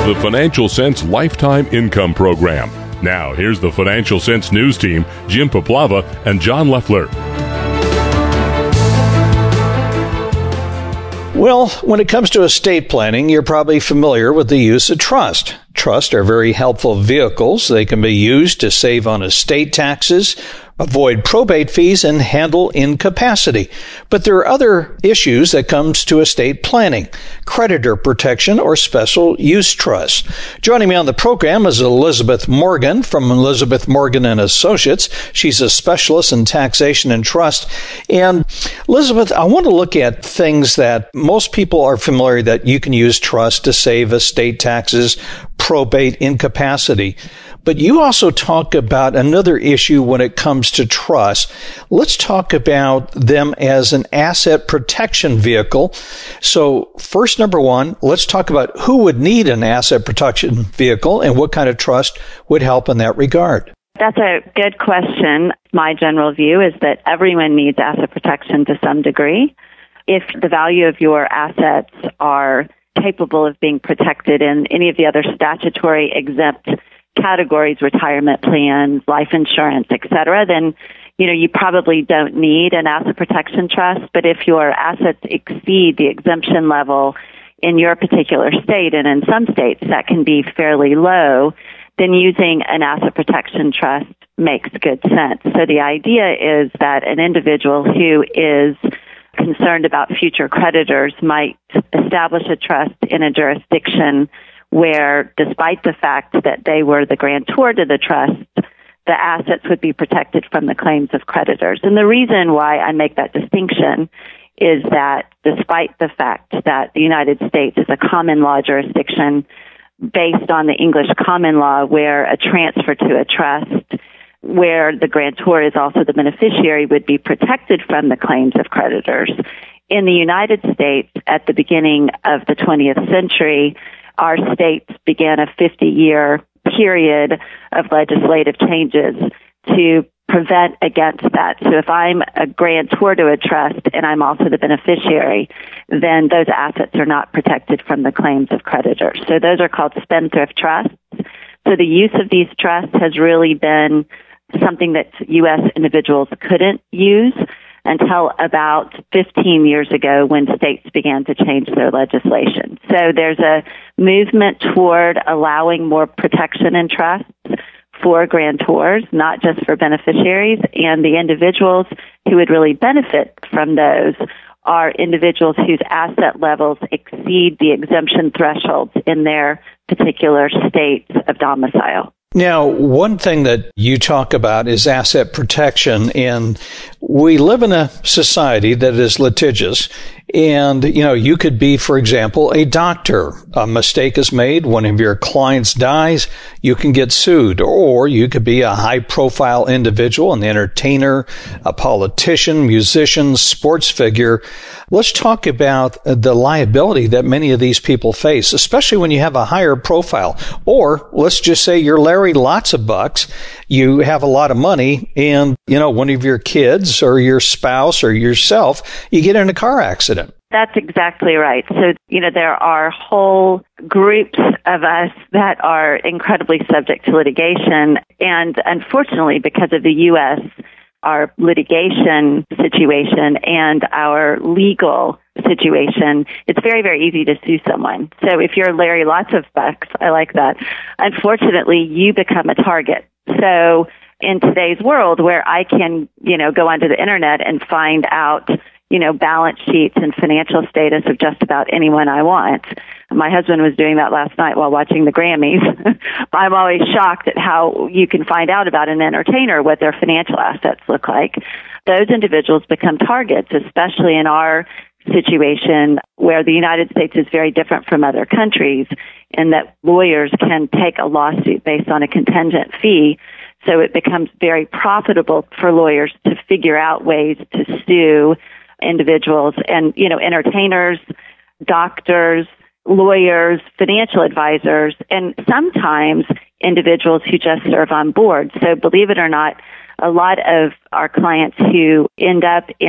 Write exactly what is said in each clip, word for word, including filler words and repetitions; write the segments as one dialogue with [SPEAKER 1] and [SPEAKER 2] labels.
[SPEAKER 1] the Financial Sense Lifetime Income Program. Now, here's the Financial Sense News team, Jim Paplava and John Leffler.
[SPEAKER 2] Well, when it comes to estate planning, you're probably familiar with the use of trust. Trusts are very helpful vehicles. They can be used to save on estate taxes, avoid probate fees, and handle incapacity. But there are other issues that comes to estate planning: creditor protection or special use trusts. Joining me on the program is Elizabeth Morgan from Elizabeth Morgan and Associates. She's a specialist in taxation and trust. And Elizabeth, I want to look at things that most people are familiar that you can use trust to save estate taxes, probate, incapacity. But you also talk about another issue when it comes to trust. Let's talk about them as an asset protection vehicle. So first, number one, let's talk about who would need an asset protection vehicle and what kind of trust would help in that regard.
[SPEAKER 3] That's a good question. My general view is that everyone needs asset protection to some degree. If the value of your assets are capable of being protected in any of the other statutory exempt categories, retirement plans, life insurance, et cetera, then, you know, you probably don't need an asset protection trust. But if your assets exceed the exemption level in your particular state, and in some states that can be fairly low, then using an asset protection trust makes good sense. So the idea is that an individual who is concerned about future creditors might establish a trust in a jurisdiction where, despite the fact that they were the grantor to the trust, the assets would be protected from the claims of creditors. And the reason why I make that distinction is that despite the fact that the United States is a common law jurisdiction based on the English common law, where a transfer to a trust where the grantor is also the beneficiary would be protected from the claims of creditors, in the United States at the beginning of the twentieth century, our states began a fifty-year period of legislative changes to prevent against that. So if I'm a grantor to a trust and I'm also the beneficiary, then those assets are not protected from the claims of creditors. So those are called spendthrift trusts. So the use of these trusts has really been something that U S individuals couldn't use until about fifteen years ago, when states began to change their legislation. So there's a movement toward allowing more protection in trusts for grantors, not just for beneficiaries, and the individuals who would really benefit from those are individuals whose asset levels exceed the exemption thresholds in their particular states of domicile.
[SPEAKER 2] Now, one thing that you talk about is asset protection, and we live in a society that is litigious. And, you know, you could be, for example, a doctor. A mistake is made. One of your clients dies. You can get sued. Or you could be a high-profile individual, an entertainer, a politician, musician, sports figure. Let's talk about the liability that many of these people face, especially when you have a higher profile. Or let's just say you're Larry Lots of Bucks. You have a lot of money, and, you know, one of your kids or your spouse or yourself, you get in a car accident.
[SPEAKER 3] That's exactly right. So, you know, there are whole groups of us that are incredibly subject to litigation. And unfortunately, because of the U S, our litigation situation and our legal situation, it's very, very easy to sue someone. So if you're Larry Lots of Bucks, I like that. Unfortunately, you become a target. So in today's world, where I can, you know, go onto the internet and find out, you know, balance sheets and financial status of just about anyone I want. My husband was doing that last night while watching the Grammys. I'm always shocked at how you can find out about an entertainer, what their financial assets look like. Those individuals become targets, especially in our situation where the United States is very different from other countries in that lawyers can take a lawsuit based on a contingent fee. So it becomes very profitable for lawyers to figure out ways to sue individuals and, you know, entertainers, doctors, lawyers, financial advisors, and sometimes individuals who just serve on board. So believe it or not, a lot of our clients who end up in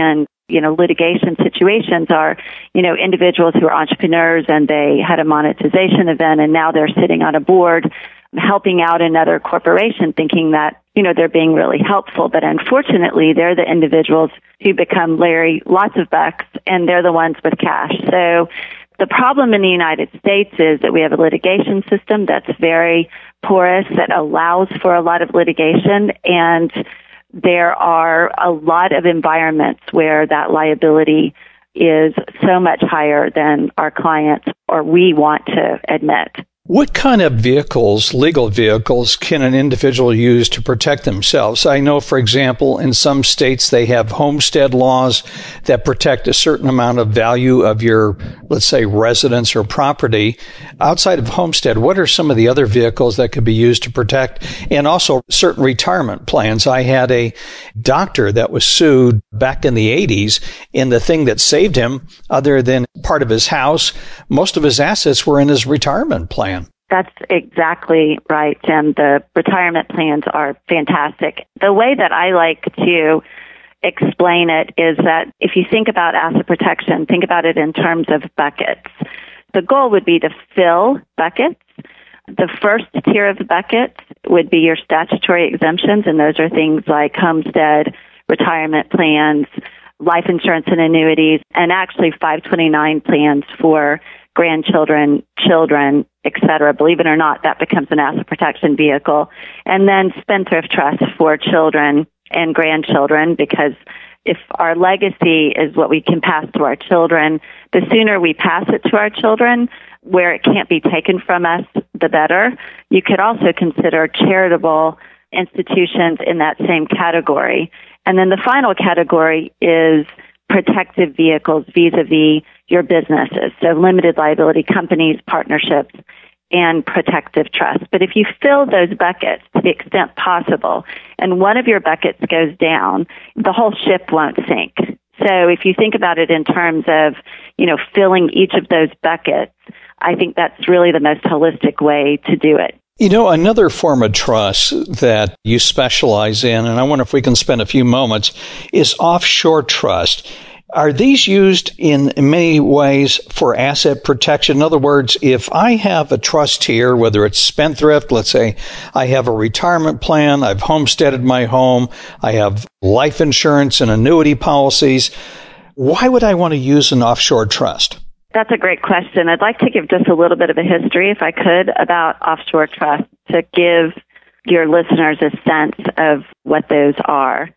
[SPEAKER 3] you know, litigation situations are, you know, individuals who are entrepreneurs and they had a monetization event and now they're sitting on a board helping out another corporation thinking that, you know, they're being really helpful. But unfortunately, they're the individuals who become Larry lots of bucks and they're the ones with cash. So the problem in the United States is that we have a litigation system that's very porous, that allows for a lot of litigation, and there are a lot of environments where that liability is so much higher than our clients or we want to admit.
[SPEAKER 2] What kind of vehicles, legal vehicles, can an individual use to protect themselves? I know, for example, in some states they have homestead laws that protect a certain amount of value of your, let's say, residence or property. Outside of homestead, what are some of the other vehicles that could be used to protect? And also certain retirement plans. I had a doctor that was sued back in the eighties, and the thing that saved him, other than part of his house, most of his assets were in his retirement plan.
[SPEAKER 3] That's exactly right, Jim. The retirement plans are fantastic. The way that I like to explain it is that if you think about asset protection, think about it in terms of buckets. The goal would be to fill buckets. The first tier of the buckets would be your statutory exemptions, and those are things like homestead, retirement plans, life insurance and annuities, and actually five twenty-nine plans for grandchildren, children, et cetera. Believe it or not, that becomes an asset protection vehicle. And then spendthrift trust for children and grandchildren, because if our legacy is what we can pass to our children, the sooner we pass it to our children, where it can't be taken from us, the better. You could also consider charitable institutions in that same category. And then the final category is protective vehicles vis-a-vis your businesses, so limited liability companies, partnerships, and protective trust. But if you fill those buckets to the extent possible, and one of your buckets goes down, the whole ship won't sink. So if you think about it in terms of, you know, filling each of those buckets, I think that's really the most holistic way to do it.
[SPEAKER 2] You know, another form of trust that you specialize in, and I wonder if we can spend a few moments, is offshore trust. Are these used in many ways for asset protection? In other words, if I have a trust here, whether it's spendthrift, let's say I have a retirement plan, I've homesteaded my home, I have life insurance and annuity policies, why would I want to use an offshore trust?
[SPEAKER 3] That's a great question. I'd like to give just a little bit of a history, if I could, about offshore trust to give your listeners a sense of what those are.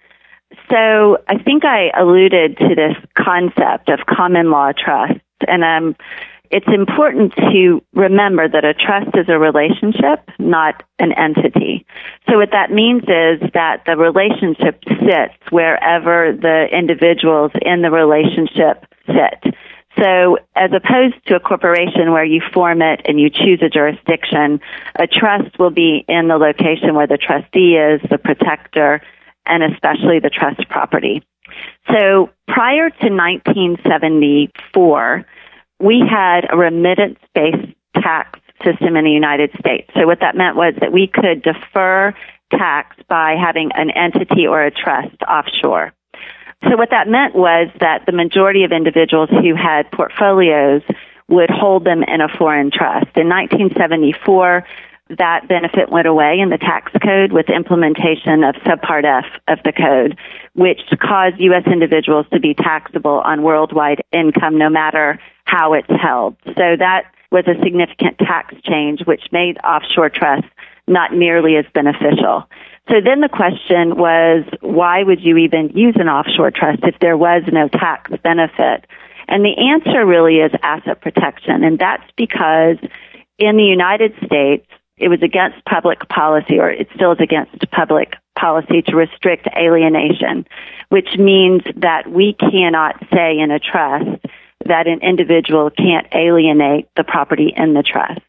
[SPEAKER 3] So I think I alluded to this concept of common law trust, and um, it's important to remember that a trust is a relationship, not an entity. So what that means is that the relationship sits wherever the individuals in the relationship sit. So as opposed to a corporation where you form it and you choose a jurisdiction, a trust will be in the location where the trustee is, the protector, and especially the trust property. So prior to nineteen seventy-four, we had a remittance-based tax system in the United States. So what that meant was that we could defer tax by having an entity or a trust offshore. So what that meant was that the majority of individuals who had portfolios would hold them in a foreign trust. In nineteen seventy-four, that benefit went away in the tax code with implementation of Subpart F of the code, which caused U S individuals to be taxable on worldwide income no matter how it's held. So that was a significant tax change, which made offshore trusts not nearly as beneficial. So then the question was, why would you even use an offshore trust if there was no tax benefit? And the answer really is asset protection, and that's because in the United States, it was against public policy, or it still is against public policy to restrict alienation, which means that we cannot say in a trust that an individual can't alienate the property in the trust.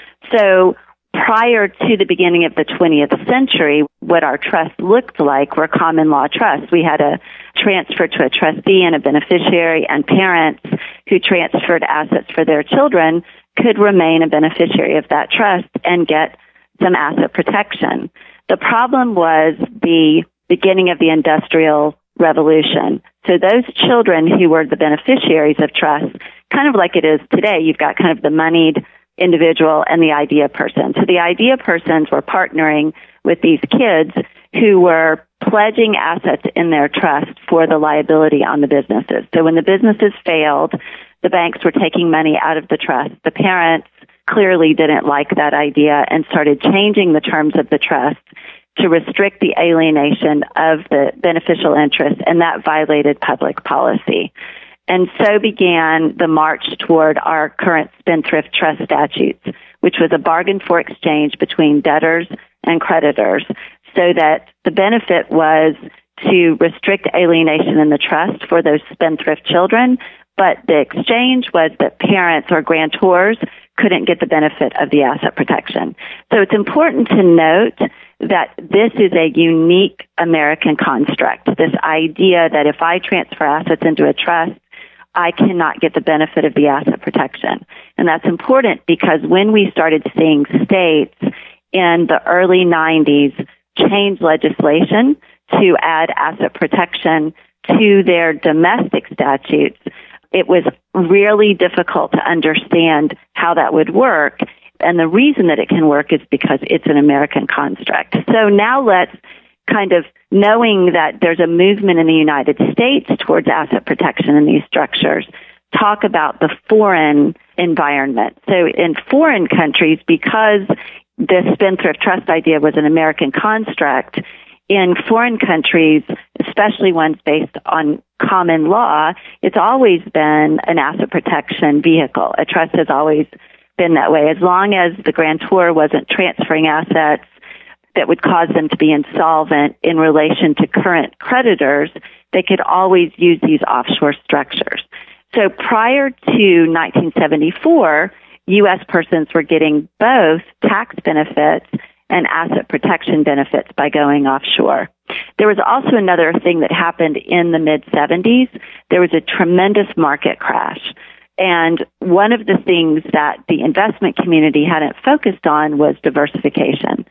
[SPEAKER 3] So prior to the beginning of the twentieth century, what our trust looked like were common law trusts. We had a transfer to a trustee and a beneficiary, and parents who transferred assets for their children could remain a beneficiary of that trust and get some asset protection. The problem was the beginning of the Industrial revolution. So those children who were the beneficiaries of trust, kind of like it is today, you've got kind of the moneyed individual and the idea person. So the idea persons were partnering with these kids who were pledging assets in their trust for the liability on the businesses. So when the businesses failed, the banks were taking money out of the trust. The parents clearly didn't like that idea and started changing the terms of the trust to restrict the alienation of the beneficial interest, and that violated public policy. And so began the march toward our current spendthrift trust statutes, which was a bargain for exchange between debtors and creditors, so that the benefit was to restrict alienation in the trust for those spendthrift children, but the exchange was that parents or grantors couldn't get the benefit of the asset protection. So it's important to note that this is a unique American construct, this idea that if I transfer assets into a trust, I cannot get the benefit of the asset protection. And that's important because when we started seeing states in the early nineties change legislation to add asset protection to their domestic statutes, it was really difficult to understand how that would work. And the reason that it can work is because it's an American construct. So now let's kind of, knowing that there's a movement in the United States towards asset protection in these structures, talk about the foreign environment. So in foreign countries, because the spendthrift trust idea was an American construct, in foreign countries, especially ones based on common law, it's always been an asset protection vehicle. A trust has always been that way. As long as the grantor wasn't transferring assets that would cause them to be insolvent in relation to current creditors, they could always use these offshore structures. So prior to nineteen seventy-four, U S persons were getting both tax benefits and asset protection benefits by going offshore. There was also another thing that happened in the mid-seventies. There was a tremendous market crash. And one of the things that the investment community hadn't focused on was diversification.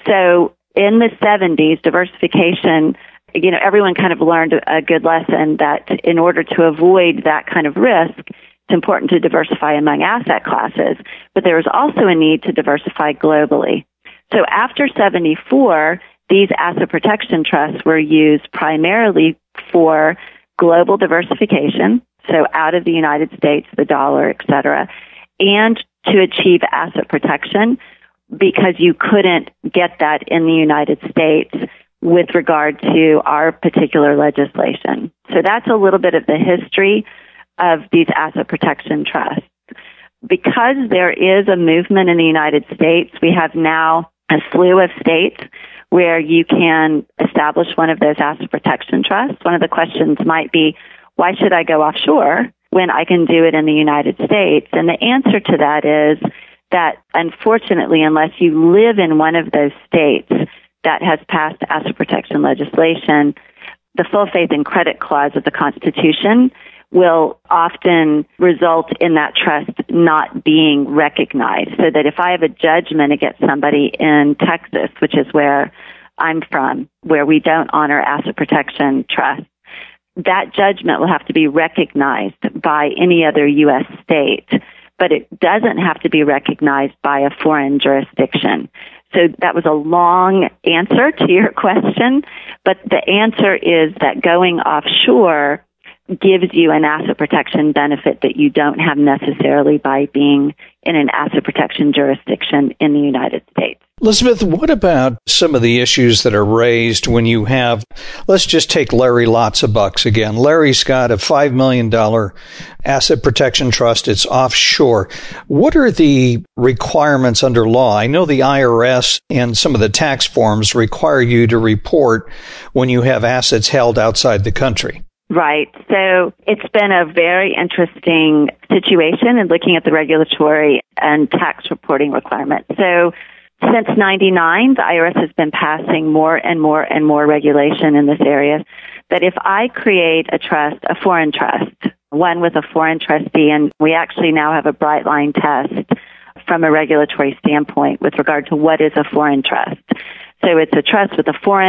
[SPEAKER 3] So in the seventies, diversification, you know, everyone kind of learned a good lesson that in order to avoid that kind of risk, it's important to diversify among asset classes. But there was also a need to diversify globally. So after seventy-four, these asset protection trusts were used primarily for global diversification, so out of the United States, the dollar, et cetera, and to achieve asset protection because you couldn't get that in the United States with regard to our particular legislation. So that's a little bit of the history of these asset protection trusts. Because there is a movement in the United States, we have now a slew of states where you can establish one of those asset protection trusts. One of the questions might be, why should I go offshore when I can do it in the United States? And the answer to that is that, unfortunately, unless you live in one of those states that has passed asset protection legislation, the full faith and credit clause of the Constitution will often result in that trust not being recognized. So that if I have a judgment against somebody in Texas, which is where I'm from, where we don't honor asset protection trusts, that judgment will have to be recognized by any other U S state, but it doesn't have to be recognized by a foreign jurisdiction. So that was a long answer to your question, but the answer is that going offshore gives you an asset protection benefit that you don't have necessarily by being in an asset protection jurisdiction in the United States.
[SPEAKER 2] Elizabeth, what about some of the issues that are raised when you have, let's just take Larry Lots of Bucks again. Larry's got a five million dollars asset protection trust. It's offshore. What are the requirements under law? I know the I R S and some of the tax forms require you to report when you have assets held outside the country.
[SPEAKER 3] Right. So it's been a very interesting situation in looking at the regulatory and tax reporting requirements. So since ninety-nine, the I R S has been passing more and more and more regulation in this area that if I create a trust, a foreign trust, one with a foreign trustee, and we actually now have a bright line test from a regulatory standpoint with regard to what is a foreign trust. So it's a trust with a foreign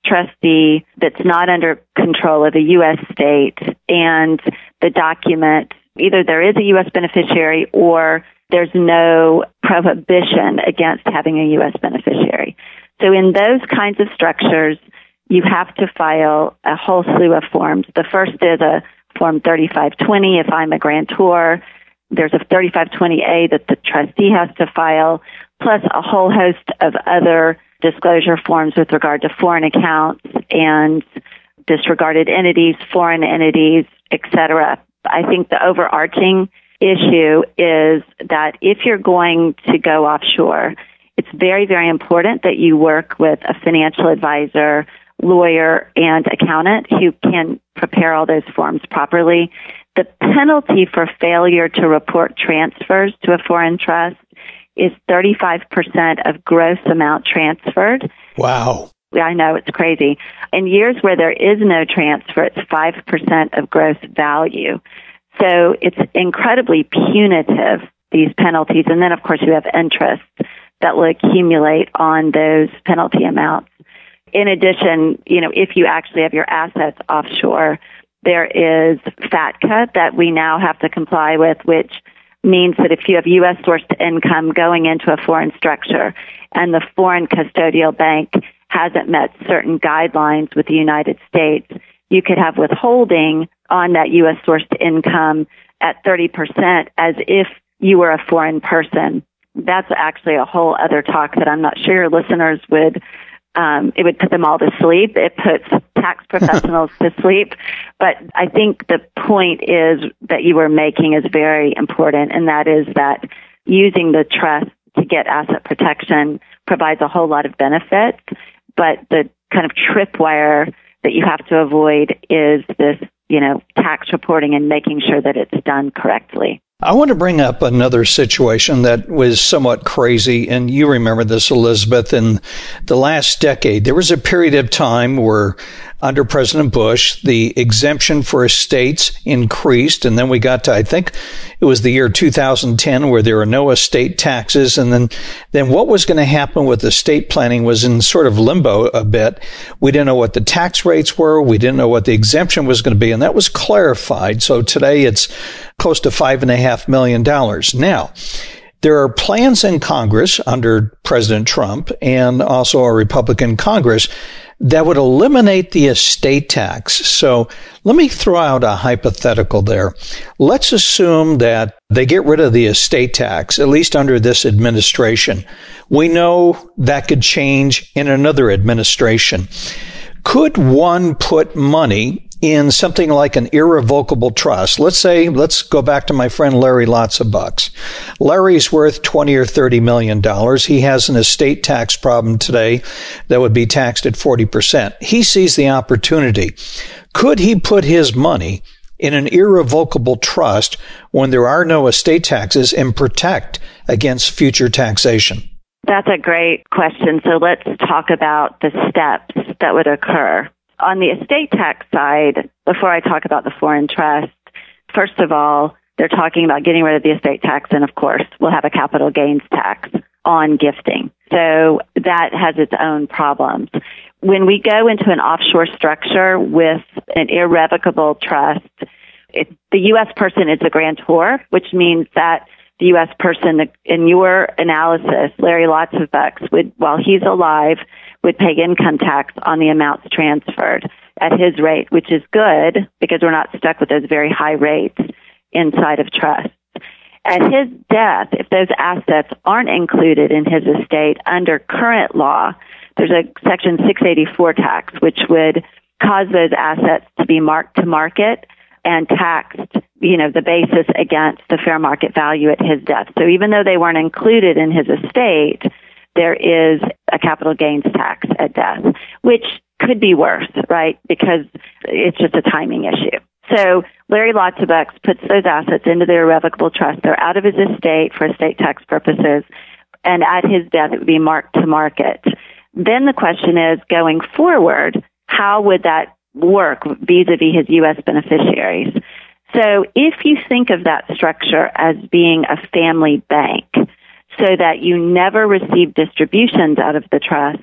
[SPEAKER 3] trustee that's not under control of a U S state, and the document, either there is a U S beneficiary or there's no prohibition against having a U S beneficiary. So in those kinds of structures, you have to file a whole slew of forms. The first is a Form thirty-five twenty if I'm a grantor. There's a thirty-five twenty A that the trustee has to file, plus a whole host of other disclosure forms with regard to foreign accounts and disregarded entities, foreign entities, et cetera. I think the overarching issue is that if you're going to go offshore, it's very, very important that you work with a financial advisor, lawyer, and accountant who can prepare all those forms properly. The penalty for failure to report transfers to a foreign trust is thirty-five percent of gross amount transferred.
[SPEAKER 2] Wow.
[SPEAKER 3] I know, it's crazy. In years where there is no transfer, it's five percent of gross value. So it's incredibly punitive, these penalties. And then, of course, you have interest that will accumulate on those penalty amounts. In addition, you know, if you actually have your assets offshore, there is FATCA that we now have to comply with, which means that if you have U S sourced income going into a foreign structure and the foreign custodial bank hasn't met certain guidelines with the United States, you could have withholding on that U S sourced income at thirty percent as if you were a foreign person. That's actually a whole other talk that I'm not sure your listeners would Um, it would put them all to sleep. It puts tax professionals to sleep. But I think the point is that you were making is very important, and that is that using the trust to get asset protection provides a whole lot of benefits. But the kind of tripwire that you have to avoid is this, you know, tax reporting and making sure that it's done correctly.
[SPEAKER 2] I want to bring up another situation that was somewhat crazy, and you remember this, Elizabeth. In the last decade, there was a period of time where under President Bush, the exemption for estates increased, and then we got to, I think it was the year two thousand ten, where there were no estate taxes, and then, then what was going to happen with estate planning was in sort of limbo a bit. We didn't know what the tax rates were, we didn't know what the exemption was going to be, and that was clarified. So today it's close to five and a half million dollars. Now, there are plans in Congress under President Trump and also a Republican Congress that would eliminate the estate tax. So let me throw out a hypothetical there. Let's assume that they get rid of the estate tax, at least under this administration. We know that could change in another administration. Could one put money in something like an irrevocable trust? Let's say, let's go back to my friend Larry Lots of Bucks. Larry's worth twenty or thirty million dollars. He has an estate tax problem today that would be taxed at forty percent. He sees the opportunity. Could he put his money in an irrevocable trust when there are no estate taxes and protect against future taxation?
[SPEAKER 3] That's a great question. So let's talk about the steps that would occur. On the estate tax side, before I talk about the foreign trust, first of all, they're talking about getting rid of the estate tax, and of course, we'll have a capital gains tax on gifting. So that has its own problems. When we go into an offshore structure with an irrevocable trust, it, the U S person is a grantor, which means that the U S person, in your analysis, Larry Lots of Bucks, would, while he's alive, would pay income tax on the amounts transferred at his rate, which is good because we're not stuck with those very high rates inside of trusts. At his death, if those assets aren't included in his estate under current law, there's a Section six eighty-four tax, which would cause those assets to be marked to market and taxed, you know, the basis against the fair market value at his death. So even though they weren't included in his estate, there is a capital gains tax at death, which could be worse, right? Because it's just a timing issue. So Larry Lots of Bucks puts those assets into the irrevocable trust. They're out of his estate for estate tax purposes, and at his death, it would be marked to market. Then the question is, going forward, how would that work vis-a-vis his U S beneficiaries? So if you think of that structure as being a family bank, so that you never receive distributions out of the trust,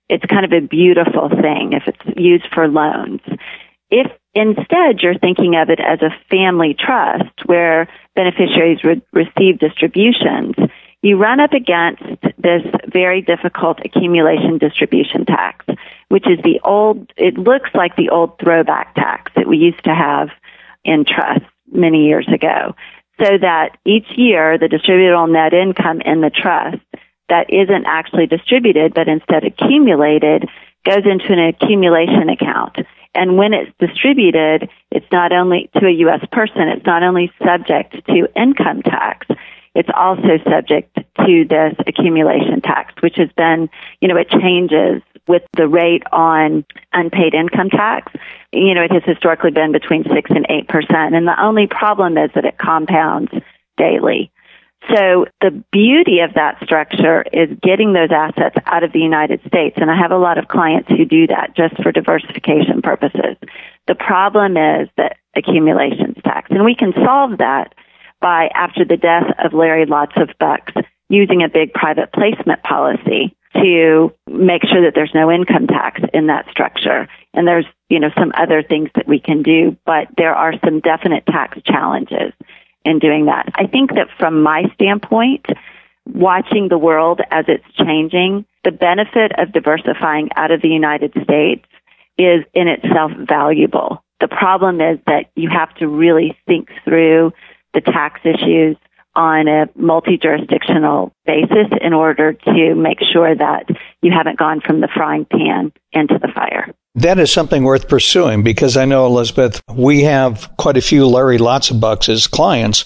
[SPEAKER 3] it's kind of a beautiful thing if it's used for loans. If instead you're thinking of it as a family trust where beneficiaries re- receive distributions, you run up against this very difficult accumulation distribution tax, which is the old, it looks like the old throwback tax that we used to have in trust many years ago. So that each year the distributable net income in the trust that isn't actually distributed but instead accumulated goes into an accumulation account. And when it's distributed, it's not only to a U S person, it's not only subject to income tax, it's also subject to this accumulation tax, which has been, you know, it changes with the rate on unpaid income tax. You know, it has historically been between six and eight percent. And the only problem is that it compounds daily. So the beauty of that structure is getting those assets out of the United States. And I have a lot of clients who do that just for diversification purposes. The problem is the accumulations tax. And we can solve that by, after the death of Larry Lots of Bucks, using a big private placement policy to make sure that there's no income tax in that structure. And there's, you know, some other things that we can do, but there are some definite tax challenges in doing that. I think that from my standpoint, watching the world as it's changing, the benefit of diversifying out of the United States is in itself valuable. The problem is that you have to really think through the tax issues on a multi-jurisdictional basis in order to make sure that you haven't gone from the frying pan into the fire.
[SPEAKER 2] That is something worth pursuing because I know, Elizabeth, we have quite a few Larry Lots of Bucks as clients,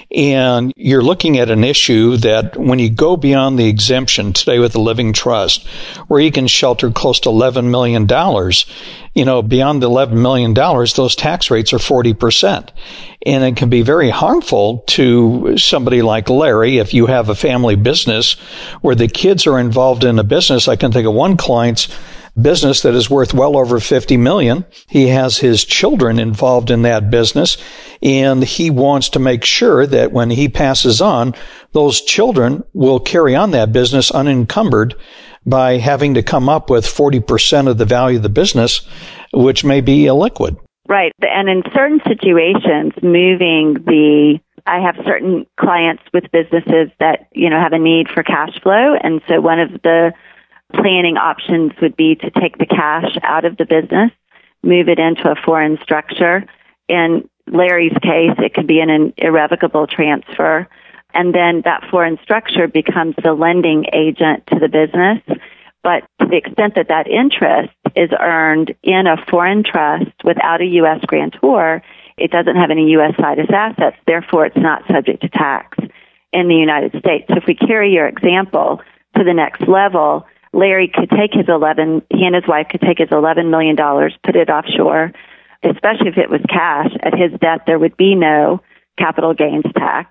[SPEAKER 2] and you're looking at an issue that when you go beyond the exemption today with the Living Trust, where you can shelter close to eleven million dollars, you know, beyond the eleven million dollars, those tax rates are forty percent. And it can be very harmful to somebody like Larry if you have a family business where the kids are involved in a business. I can think of one client's business that is worth well over fifty million dollars. He has his children involved in that business, and he wants to make sure that when he passes on, those children will carry on that business unencumbered by having to come up with forty percent of the value of the business, which may be illiquid.
[SPEAKER 3] Right. And in certain situations, moving the, I have certain clients with businesses that, you know, have a need for cash flow. And so one of the planning options would be to take the cash out of the business, move it into a foreign structure. In Larry's case, it could be an irrevocable transfer. And then that foreign structure becomes the lending agent to the business. But to the extent that that interest is earned in a foreign trust without a U S grantor, it doesn't have any U S situs assets. Therefore, it's not subject to tax in the United States. So if we carry your example to the next level, Larry could take his eleven, he and his wife could take his eleven million dollars, put it offshore, especially if it was cash. At his death, there would be no capital gains tax.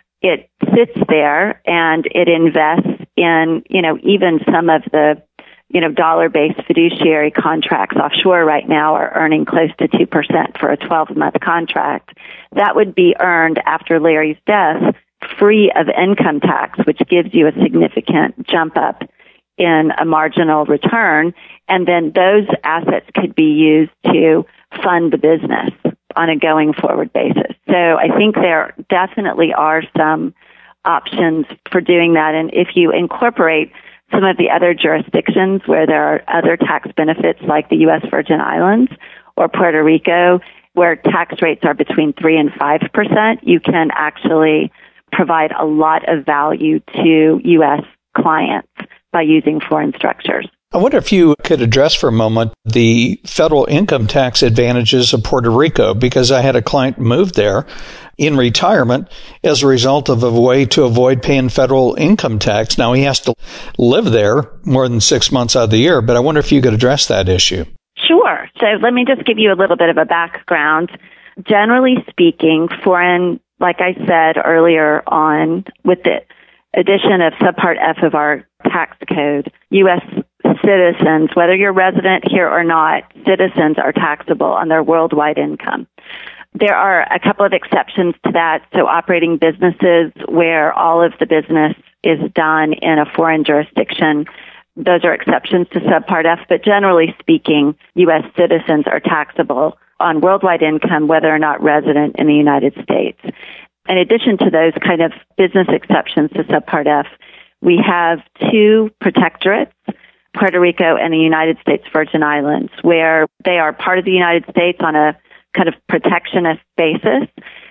[SPEAKER 3] It sits there and it invests in, you know, even some of the, you know, dollar-based fiduciary contracts offshore right now are earning close to two percent for a twelve-month contract. That would be earned after Larry's death free of income tax, which gives you a significant jump up in a marginal return. And then those assets could be used to fund the business on a going forward basis. So I think there definitely are some options for doing that. And if you incorporate some of the other jurisdictions where there are other tax benefits like the U S Virgin Islands or Puerto Rico, where tax rates are between three and five percent, you can actually provide a lot of value to U S clients by using foreign structures.
[SPEAKER 2] I wonder if you could address for a moment the federal income tax advantages of Puerto Rico, because I had a client move there in retirement as a result of a way to avoid paying federal income tax. Now, he has to live there more than six months out of the year, but I wonder if you could address that issue.
[SPEAKER 3] Sure. So let me just give you a little bit of a background. Generally speaking, foreign, like I said earlier on, with the addition of Subpart F of our tax code, U S citizens, whether you're resident here or not, citizens are taxable on their worldwide income. There are a couple of exceptions to that. So operating businesses where all of the business is done in a foreign jurisdiction, those are exceptions to Subpart F, but generally speaking, U S citizens are taxable on worldwide income, whether or not resident in the United States. In addition to those kind of business exceptions to Subpart F, we have two protectorates, Puerto Rico and the United States Virgin Islands, where they are part of the United States on a kind of protectionist basis.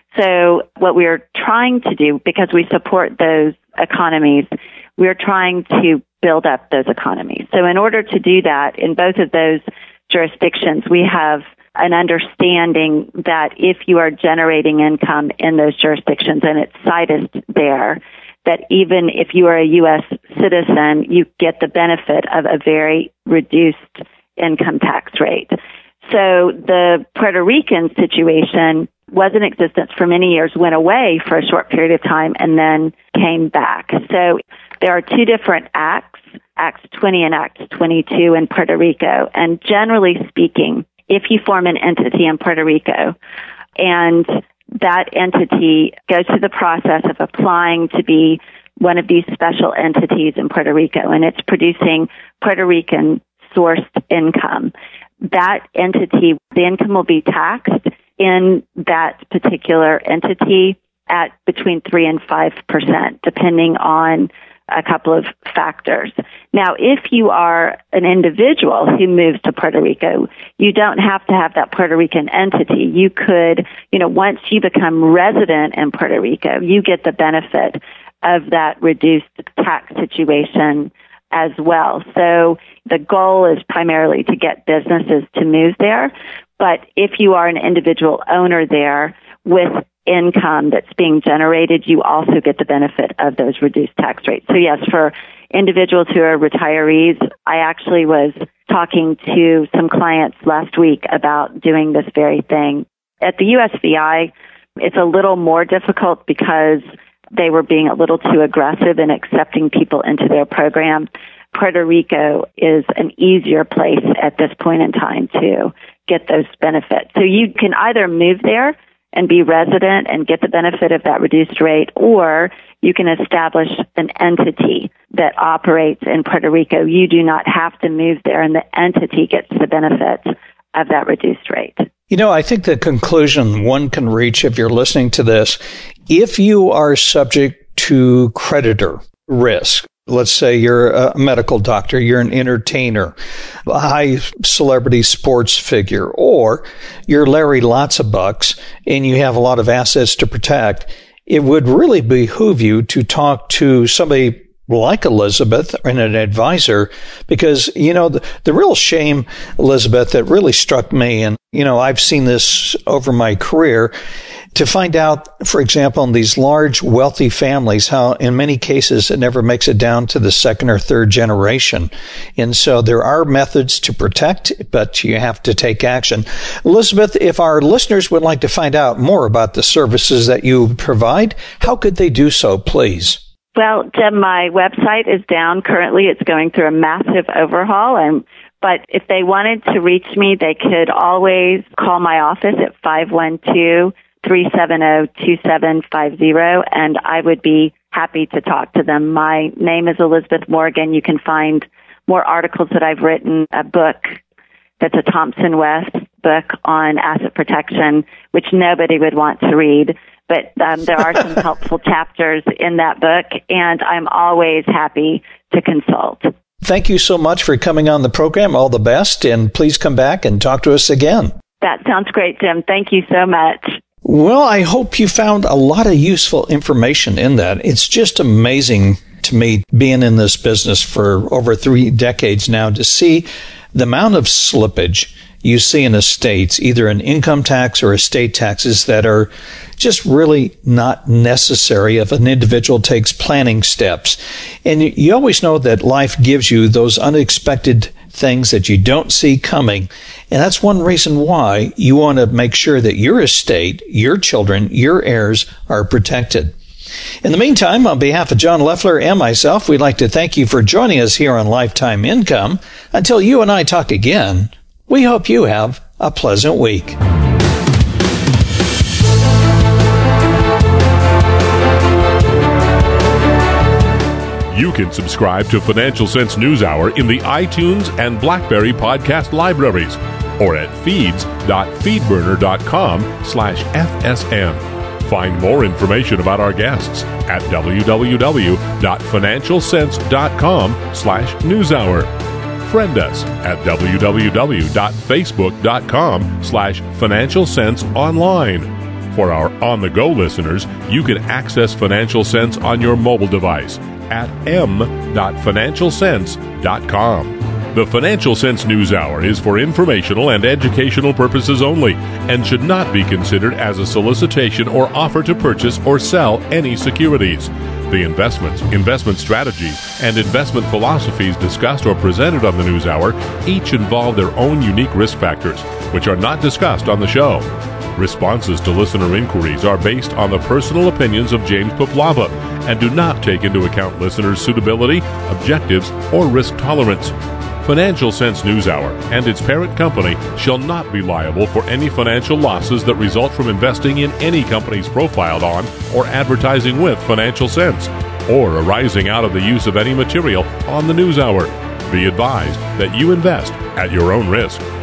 [SPEAKER 3] So what we're trying to do, because we support those economies, we're trying to build up those economies. So in order to do that, in both of those jurisdictions, we have an understanding that if you are generating income in those jurisdictions and it's cited there, that even if you are a U S citizen, you get the benefit of a very reduced income tax rate. So the Puerto Rican situation was in existence for many years, went away for a short period of time, and then came back. So there are two different acts, Act twenty and Act twenty-two in Puerto Rico. And generally speaking, if you form an entity in Puerto Rico and that entity goes through the process of applying to be one of these special entities in Puerto Rico, and it's producing Puerto Rican sourced income, that entity, the income will be taxed in that particular entity at between three and five percent, depending on a couple of factors. Now, if you are an individual who moves to Puerto Rico, you don't have to have that Puerto Rican entity. You could, you know, once you become resident in Puerto Rico, you get the benefit of that reduced tax situation as well. So the goal is primarily to get businesses to move there. But if you are an individual owner there with income that's being generated, you also get the benefit of those reduced tax rates. So yes, for individuals who are retirees, I actually was talking to some clients last week about doing this very thing. At the U S V I, it's a little more difficult because they were being a little too aggressive in accepting people into their program. Puerto Rico is an easier place at this point in time to get those benefits. So you can either move there and be resident and get the benefit of that reduced rate, or you can establish an entity that operates in Puerto Rico. You do not have to move there, and the entity gets the benefit of that reduced rate.
[SPEAKER 2] You know, I think the conclusion one can reach if you're listening to this, if you are subject to creditor risk, let's say you're a medical doctor, you're an entertainer, a high celebrity sports figure, or you're Larry Lots of Bucks and you have a lot of assets to protect, it would really behoove you to talk to somebody like Elizabeth and an advisor, because, you know, the, the real shame, Elizabeth, that really struck me, and, you know, I've seen this over my career, to find out, for example, in these large, wealthy families, how in many cases it never makes it down to the second or third generation. And so there are methods to protect, but you have to take action. Elizabeth, if our listeners would like to find out more about the services that you provide, how could they do so, please?
[SPEAKER 3] Well, Jim, my website is down currently. It's going through a massive overhaul. And, but if they wanted to reach me, they could always call my office at five one two, three seven zero, two seven five zero, and I would be happy to talk to them. My name is Elizabeth Morgan. You can find more articles that I've written, a book that's a Thomson West book on asset protection, which nobody would want to read. But um, there are some helpful chapters in that book, and I'm always happy to consult.
[SPEAKER 2] Thank you so much for coming on the program. All the best, and please come back and talk to us again.
[SPEAKER 3] That sounds great, Jim. Thank you so much.
[SPEAKER 2] Well, I hope you found a lot of useful information in that. It's just amazing to me, being in this business for over three decades now, to see the amount of slippage you see in estates, either in income tax or estate taxes, that are just really not necessary if an individual takes planning steps. And you always know that life gives you those unexpected things that you don't see coming. And that's one reason why you want to make sure that your estate, your children, your heirs are protected. In the meantime, on behalf of John Leffler and myself, we'd like to thank you for joining us here on Lifetime Income. Until you and I talk again, we hope you have a pleasant week.
[SPEAKER 1] You can subscribe to Financial Sense News Hour in the iTunes and BlackBerry podcast libraries or at feeds.feedburner.com slash FSN. Find more information about our guests at www.financialsense.com slash newshour. Friend us at www.facebook.com slash Financial Sense Online. For our on-the-go listeners, you can access Financial Sense on your mobile device at m dot financial sense dot com. The Financial Sense News Hour is for informational and educational purposes only and should not be considered as a solicitation or offer to purchase or sell any securities. The investments, investment strategies, and investment philosophies discussed or presented on the News Hour each involve their own unique risk factors, which are not discussed on the show. Responses to listener inquiries are based on the personal opinions of James Poplava and do not take into account listeners' suitability, objectives, or risk tolerance. Financial Sense News Hour and its parent company shall not be liable for any financial losses that result from investing in any companies profiled on or advertising with Financial Sense, or arising out of the use of any material on the News Hour. Be advised that you invest at your own risk.